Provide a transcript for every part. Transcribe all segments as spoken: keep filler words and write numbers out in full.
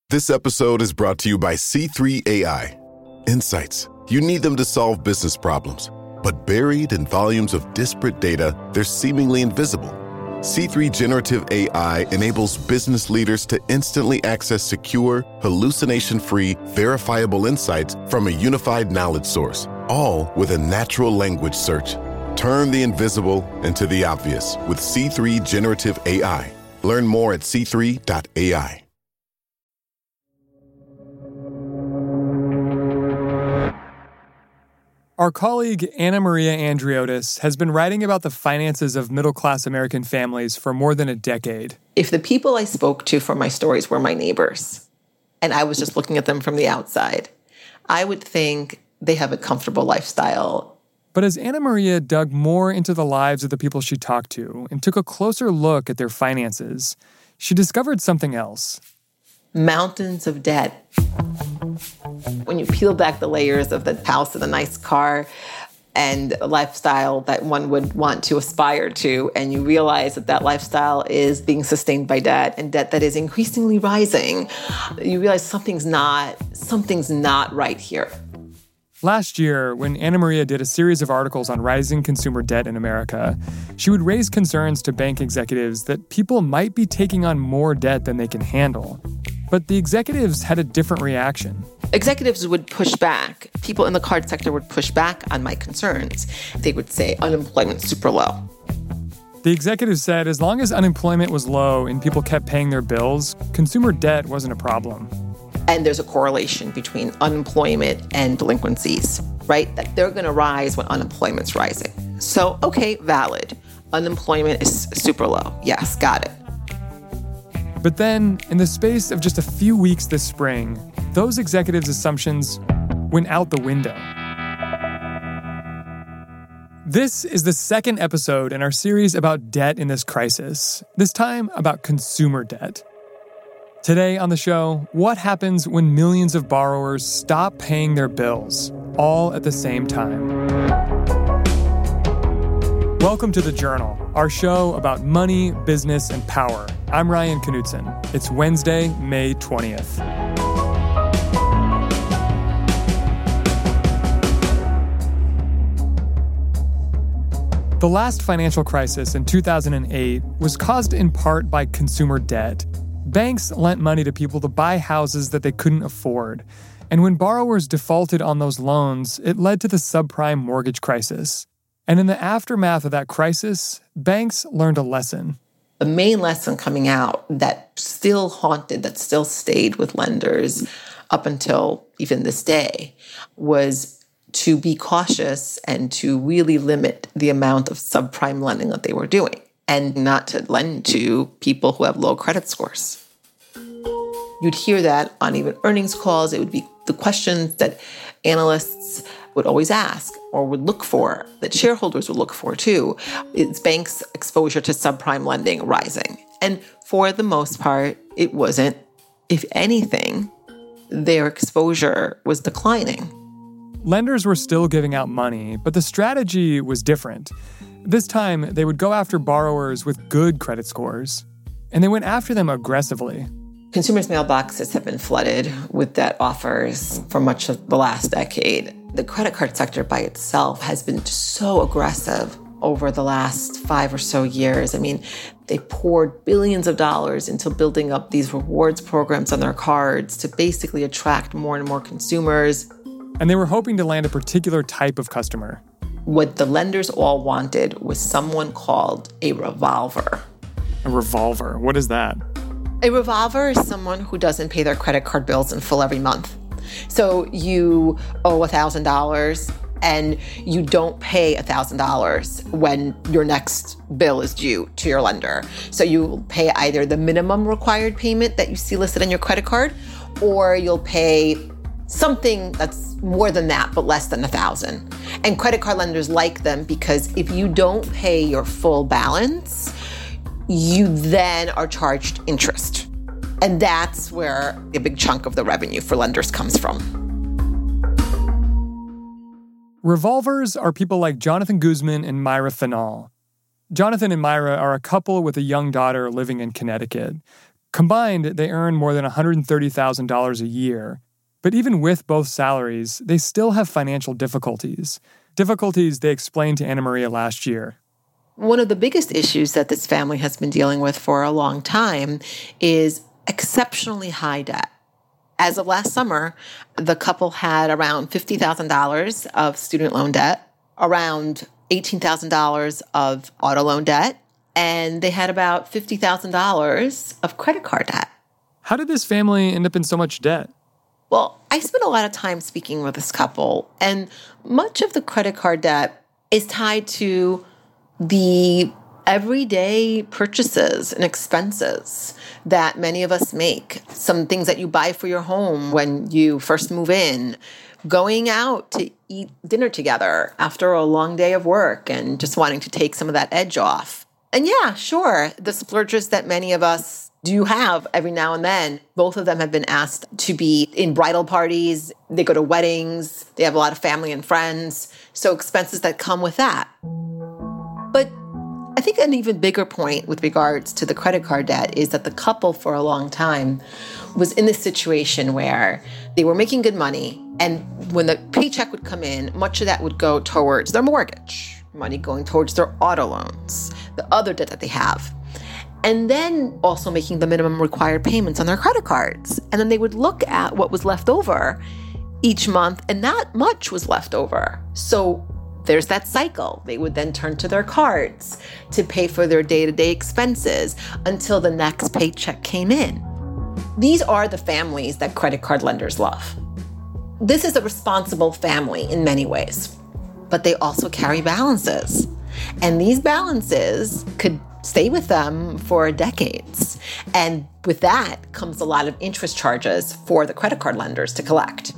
This episode is brought to you by C three A I. Insights. You need them to solve business problems. But buried in volumes of disparate data, they're seemingly invisible. C three Generative A I enables business leaders to instantly access secure, hallucination-free, verifiable insights from a unified knowledge source, all with a natural language search. Turn the invisible into the obvious with C three Generative A I. Learn more at c three dot a i. Our colleague Anna Maria Andriotis has been writing about the finances of middle-class American families for more than a decade. If the people I spoke to for my stories were my neighbors, and I was just looking at them from the outside, I would think they have a comfortable lifestyle. But as Anna Maria dug more into the lives of the people she talked to and took a closer look at their finances, she discovered something else. Mountains of debt. When you peel back the layers of the house and the nice car and a lifestyle that one would want to aspire to, and you realize that that lifestyle is being sustained by debt and debt that is increasingly rising, you realize something's not, something's not right here. Last year, when Anna Maria did a series of articles on rising consumer debt in America, she would raise concerns to bank executives that people might be taking on more debt than they can handle. But the executives had a different reaction. Executives would push back. People in the card sector would push back on my concerns. They would say unemployment's super low. The executives said as long as unemployment was low and people kept paying their bills, consumer debt wasn't a problem. And there's a correlation between unemployment and delinquencies, right? That they're going to rise when unemployment's rising. So, okay, valid. Unemployment is super low. Yes, got it. But then, in the space of just a few weeks this spring, those executives' assumptions went out the window. This is the second episode in our series about debt in this crisis, this time about consumer debt. Today on the show, what happens when millions of borrowers stop paying their bills, all at the same time? Welcome to The Journal, our show about money, business, and power. I'm Ryan Knutson. It's Wednesday, May twentieth. The last financial crisis in two thousand eight was caused in part by consumer debt. Banks lent money to people to buy houses that they couldn't afford. And when borrowers defaulted on those loans, it led to the subprime mortgage crisis. And in the aftermath of that crisis, banks learned a lesson. The main lesson coming out that still haunted, that still stayed with lenders up until even this day, was to be cautious and to really limit the amount of subprime lending that they were doing, and not to lend to people who have low credit scores. You'd hear that on even earnings calls. It would be the questions that analysts would always ask or would look for, that shareholders would look for too. Is banks' exposure to subprime lending rising? And for the most part, it wasn't. If anything, their exposure was declining. Lenders were still giving out money, but the strategy was different. This time, they would go after borrowers with good credit scores, and they went after them aggressively. Consumers' mailboxes have been flooded with debt offers for much of the last decade. The credit card sector by itself has been so aggressive over the last five or so years. I mean, they poured billions of dollars into building up these rewards programs on their cards to basically attract more and more consumers. And they were hoping to land a particular type of customer. What the lenders all wanted was someone called a revolver. A revolver? What is that? A revolver is someone who doesn't pay their credit card bills in full every month. So you owe one thousand dollars and you don't pay one thousand dollars when your next bill is due to your lender. So you pay either the minimum required payment that you see listed on your credit card, or you'll pay something that's more than that, but less than a thousand. And credit card lenders like them because if you don't pay your full balance, you then are charged interest. And that's where a big chunk of the revenue for lenders comes from. Revolvers are people like Jonathan Guzman and Myra Fanal. Jonathan and Myra are a couple with a young daughter living in Connecticut. Combined, they earn more than one hundred thirty thousand dollars a year. But even with both salaries, they still have financial difficulties. Difficulties they explained to Anna Maria last year. One of the biggest issues that this family has been dealing with for a long time is exceptionally high debt. As of last summer, the couple had around fifty thousand dollars of student loan debt, around eighteen thousand dollars of auto loan debt, and they had about fifty thousand dollars of credit card debt. How did this family end up in so much debt? Well, I spent a lot of time speaking with this couple, and much of the credit card debt is tied to the everyday purchases and expenses that many of us make. Some things that you buy for your home when you first move in, going out to eat dinner together after a long day of work and just wanting to take some of that edge off. And yeah, sure, the splurges that many of us do have every now and then. Both of them have been asked to be in bridal parties. They go to weddings. They have a lot of family and friends. So expenses that come with that. But I think an even bigger point with regards to the credit card debt is that the couple for a long time was in this situation where they were making good money. And when the paycheck would come in, much of that would go towards their mortgage, money going towards their auto loans, the other debt that they have. And then also making the minimum required payments on their credit cards. And then they would look at what was left over each month, and not much was left over. So there's that cycle. They would then turn to their cards to pay for their day-to-day expenses until the next paycheck came in. These are the families that credit card lenders love. This is a responsible family in many ways, but they also carry balances. And these balances could stay with them for decades. And with that comes a lot of interest charges for the credit card lenders to collect.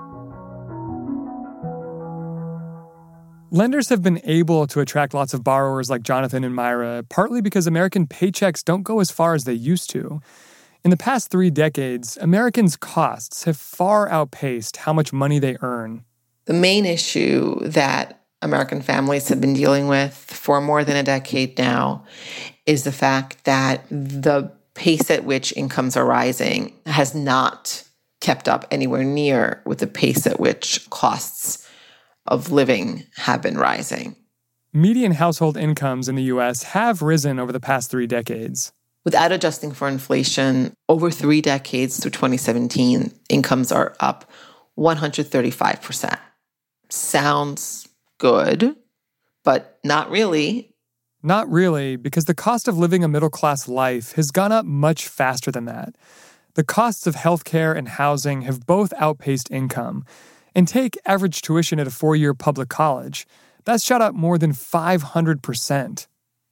Lenders have been able to attract lots of borrowers like Jonathan and Myra, partly because American paychecks don't go as far as they used to. In the past three decades, Americans' costs have far outpaced how much money they earn. The main issue that American families have been dealing with for more than a decade now is the fact that the pace at which incomes are rising has not kept up anywhere near with the pace at which costs of living have been rising. Median household incomes in the U S have risen over the past three decades. Without adjusting for inflation, over three decades through twenty seventeen, incomes are up one hundred thirty-five percent. Sounds good, but not really. Not really, because the cost of living a middle-class life has gone up much faster than that. The costs of healthcare and housing have both outpaced income. And take average tuition at a four-year public college. That's shot up more than five hundred percent.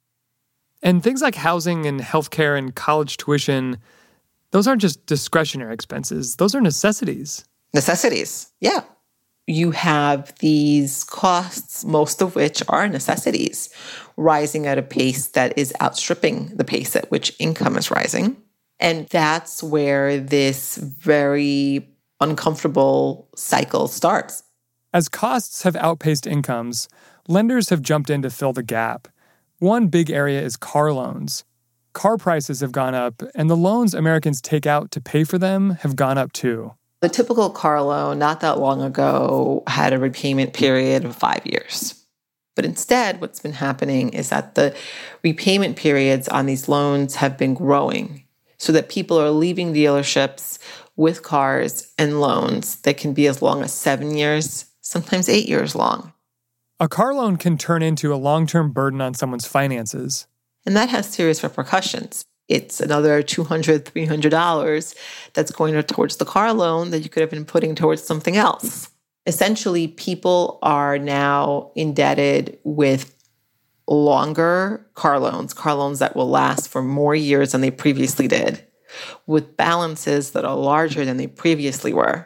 And things like housing and healthcare and college tuition, those aren't just discretionary expenses. Those are necessities. Necessities, yeah. You have these costs, most of which are necessities, rising at a pace that is outstripping the pace at which income is rising. And that's where this very uncomfortable cycle starts. As costs have outpaced incomes, lenders have jumped in to fill the gap. One big area is car loans. Car prices have gone up, and the loans Americans take out to pay for them have gone up too. The typical car loan not that long ago had a repayment period of five years. But instead, what's been happening is that the repayment periods on these loans have been growing so that people are leaving dealerships with cars and loans that can be as long as seven years, sometimes eight years long. A car loan can turn into a long-term burden on someone's finances. And that has serious repercussions. It's another two hundred dollars, three hundred dollars that's going towards the car loan that you could have been putting towards something else. Essentially, people are now indebted with longer car loans, car loans that will last for more years than they previously did, with balances that are larger than they previously were.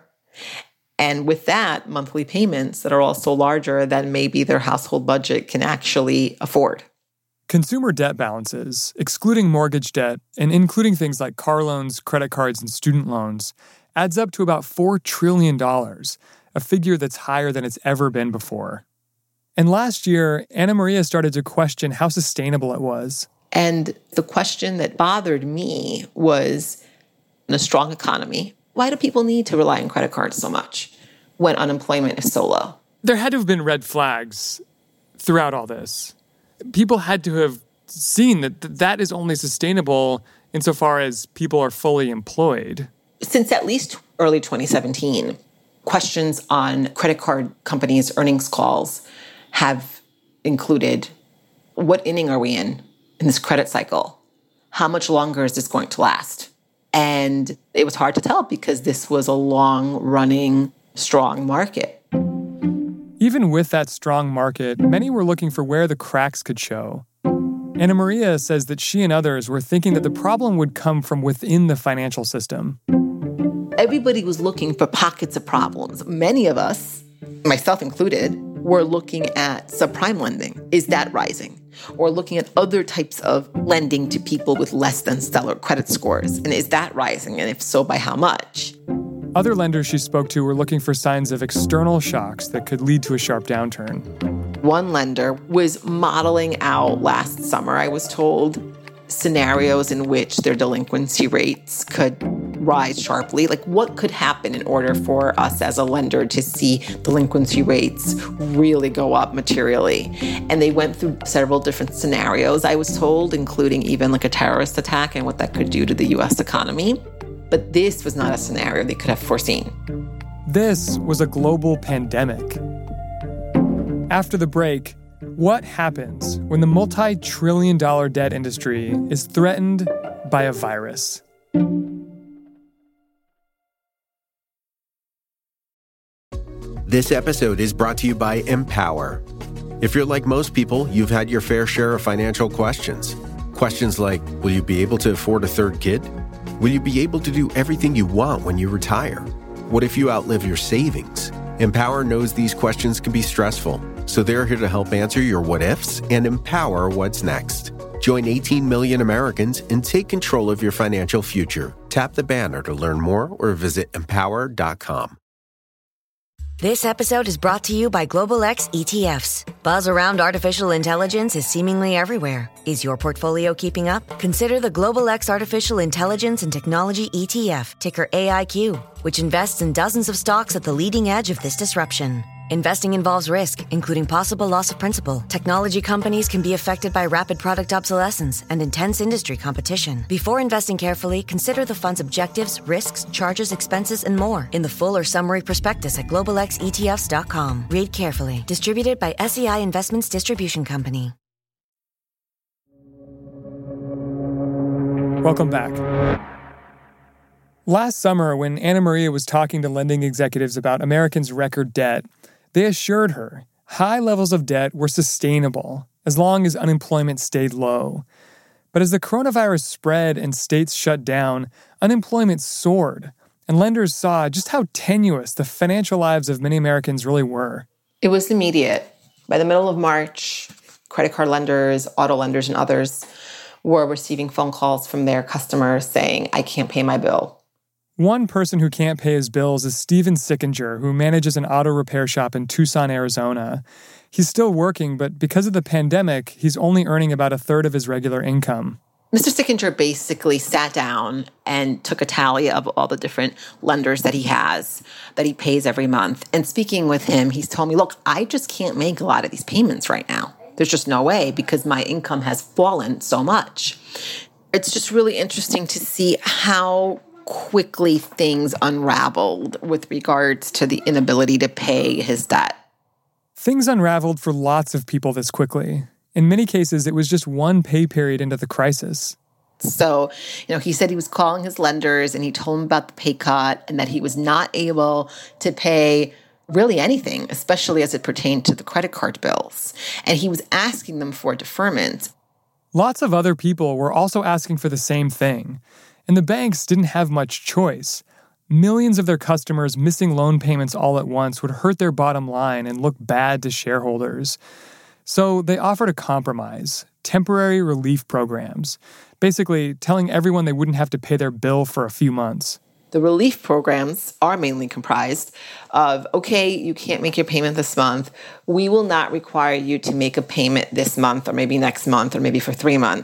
And with that, monthly payments that are also larger than maybe their household budget can actually afford. Consumer debt balances, excluding mortgage debt and including things like car loans, credit cards, and student loans, adds up to about four trillion dollars, a figure that's higher than it's ever been before. And last year, Anna Maria started to question how sustainable it was. And the question that bothered me was, in a strong economy, why do people need to rely on credit cards so much when unemployment is so low? There had to have been red flags throughout all this. People had to have seen that th- that is only sustainable insofar as people are fully employed. Since at least early twenty seventeen, questions on credit card companies' earnings calls have included, what inning are we in in this credit cycle? How much longer is this going to last? And it was hard to tell because this was a long-running, strong market. Even with that strong market, many were looking for where the cracks could show. Anna Maria says that she and others were thinking that the problem would come from within the financial system. Everybody was looking for pockets of problems. Many of us, myself included, were looking at subprime lending. Is that rising? Or looking at other types of lending to people with less than stellar credit scores. And is that rising? And if so, by how much? Other lenders she spoke to were looking for signs of external shocks that could lead to a sharp downturn. One lender was modeling out last summer, I was told, scenarios in which their delinquency rates could rise sharply. Like, what could happen in order for us as a lender to see delinquency rates really go up materially? And they went through several different scenarios, I was told, including even like a terrorist attack and what that could do to the U S economy. But this was not a scenario they could have foreseen. This was a global pandemic. After the break, what happens when the multi-trillion dollar debt industry is threatened by a virus? This episode is brought to you by Empower. If you're like most people, you've had your fair share of financial questions. Questions like, will you be able to afford a third kid? Will you be able to do everything you want when you retire? What if you outlive your savings? Empower knows these questions can be stressful, so they're here to help answer your what-ifs and empower what's next. Join eighteen million Americans and take control of your financial future. Tap the banner to learn more or visit empower dot com. This episode is brought to you by Global X E T Fs. Buzz around artificial intelligence is seemingly everywhere. Is your portfolio keeping up? Consider the Global X Artificial Intelligence and Technology E T F, ticker A I Q, which invests in dozens of stocks at the leading edge of this disruption. Investing involves risk, including possible loss of principal. Technology companies can be affected by rapid product obsolescence and intense industry competition. Before investing carefully, consider the fund's objectives, risks, charges, expenses, and more in the full or summary prospectus at global x e t f s dot com. Read carefully. Distributed by S E I Investments Distribution Company. Welcome back. Last summer, when Anna Maria was talking to lending executives about Americans' record debt, they assured her high levels of debt were sustainable as long as unemployment stayed low. But as the coronavirus spread and states shut down, unemployment soared, and lenders saw just how tenuous the financial lives of many Americans really were. It was immediate. By the middle of March, credit card lenders, auto lenders, and others were receiving phone calls from their customers saying, I can't pay my bill. One person who can't pay his bills is Steven Sickinger, who manages an auto repair shop in Tucson, Arizona. He's still working, but because of the pandemic, he's only earning about a third of his regular income. Mister Sickinger basically sat down and took a tally of all the different lenders that he has, that he pays every month. And speaking with him, he's told me, look, I just can't make a lot of these payments right now. There's just no way because my income has fallen so much. It's just really interesting to see how quickly things unraveled with regards to the inability to pay his debt. Things unraveled for lots of people this quickly. In many cases, it was just one pay period into the crisis. So, you know, he said he was calling his lenders and he told them about the pay cut and that he was not able to pay really anything, especially as it pertained to the credit card bills. And he was asking them for deferment. Lots of other people were also asking for the same thing. And the banks didn't have much choice. Millions of their customers missing loan payments all at once would hurt their bottom line and look bad to shareholders. So they offered a compromise, temporary relief programs, basically telling everyone they wouldn't have to pay their bill for a few months. The relief programs are mainly comprised of, okay, you can't make your payment this month. We will not require you to make a payment this month or maybe next month or maybe for three months.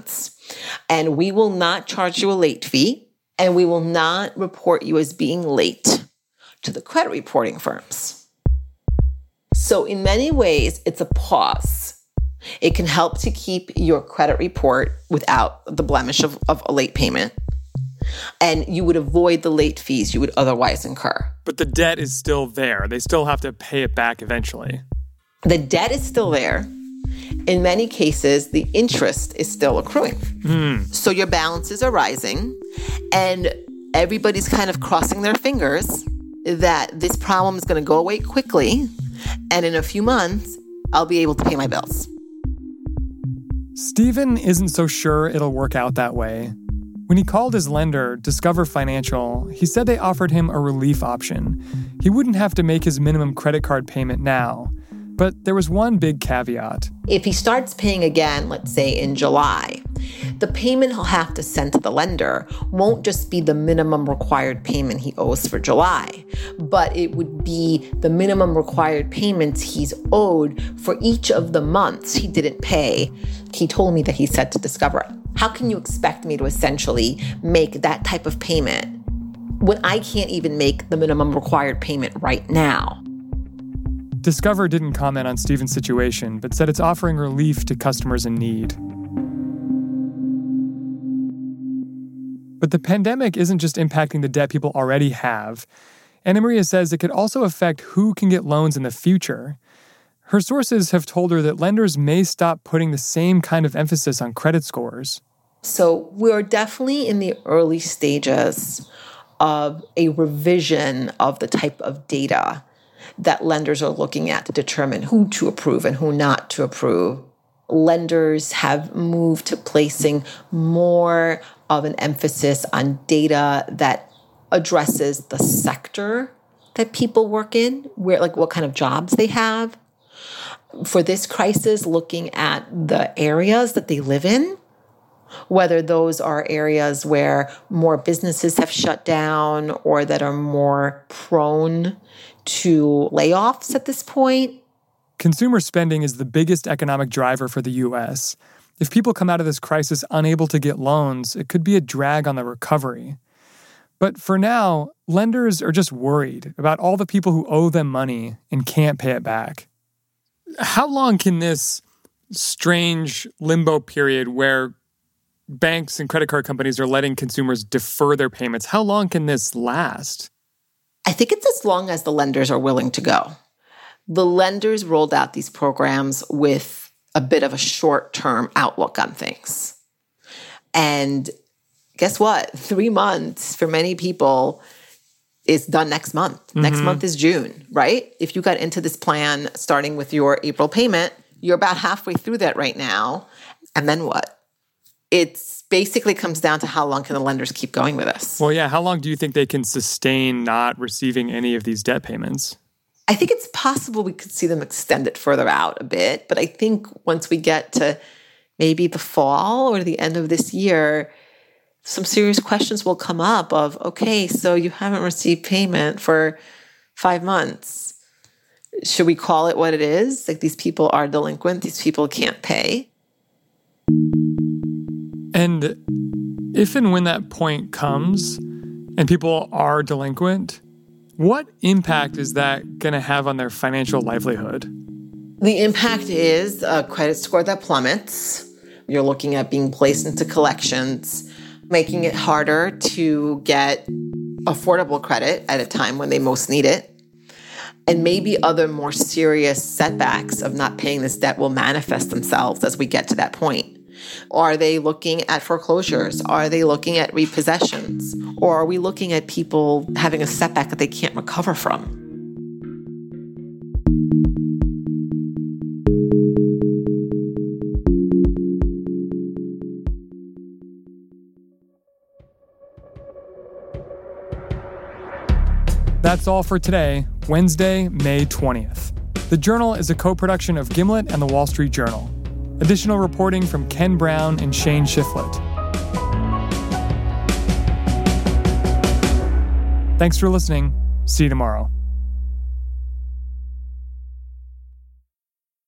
And we will not charge you a late fee, and we will not report you as being late to the credit reporting firms. So in many ways, it's a pause. It can help to keep your credit report without the blemish of, of a late payment. And you would avoid the late fees you would otherwise incur. But the debt is still there. They still have to pay it back eventually. The debt is still there. In many cases, the interest is still accruing. Mm. So your balances are rising, and everybody's kind of crossing their fingers that this problem is going to go away quickly, and in a few months, I'll be able to pay my bills. Stephen isn't so sure it'll work out that way. When he called his lender, Discover Financial, he said they offered him a relief option. He wouldn't have to make his minimum credit card payment now. But there was one big caveat. If he starts paying again, let's say in July, the payment he'll have to send to the lender won't just be the minimum required payment he owes for July, but it would be the minimum required payments he's owed for each of the months he didn't pay. He told me that he said to Discover, how can you expect me to essentially make that type of payment when I can't even make the minimum required payment right now? Discover didn't comment on Stephen's situation, but said it's offering relief to customers in need. But the pandemic isn't just impacting the debt people already have. Anna Maria says it could also affect who can get loans in the future. Her sources have told her that lenders may stop putting the same kind of emphasis on credit scores. So we're definitely in the early stages of a revision of the type of data that lenders are looking at to determine who to approve and who not to approve. Lenders have moved to placing more of an emphasis on data that addresses the sector that people work in, where, like, what kind of jobs they have. For this crisis, looking at the areas that they live in, whether those are areas where more businesses have shut down or that are more prone to layoffs at this point. Consumer spending is the biggest economic driver for the U S. If people come out of this crisis unable to get loans, it could be a drag on the recovery. But for now, lenders are just worried about all the people who owe them money and can't pay it back. How long can this strange limbo period where banks and credit card companies are letting consumers defer their payments, how long can this last? I think it's as long as the lenders are willing to go. The lenders rolled out these programs with a bit of a short-term outlook on things. And guess what? Three months for many people is done next month. Mm-hmm. Next month is June, right? If you got into this plan starting with your April payment, you're about halfway through that right now. And then what? It basically comes down to how long can the lenders keep going with us. Well, yeah, how long do you think they can sustain not receiving any of these debt payments? I think it's possible we could see them extend it further out a bit. But I think once we get to maybe the fall or the end of this year, some serious questions will come up of, okay, so you haven't received payment for five months. Should we call it what it is? Like, these people are delinquent. These people can't pay. And if and when that point comes and people are delinquent, what impact is that going to have on their financial livelihood? The impact is a credit score that plummets. You're looking at being placed into collections, making it harder to get affordable credit at a time when they most need it. And maybe other more serious setbacks of not paying this debt will manifest themselves as we get to that point. Are they looking at foreclosures? Are they looking at repossessions? Or are we looking at people having a setback that they can't recover from? That's all for today, Wednesday, May twentieth. The Journal is a co-production of Gimlet and The Wall Street Journal. Additional reporting from Ken Brown and Shane Shiflett. Thanks for listening. See you tomorrow.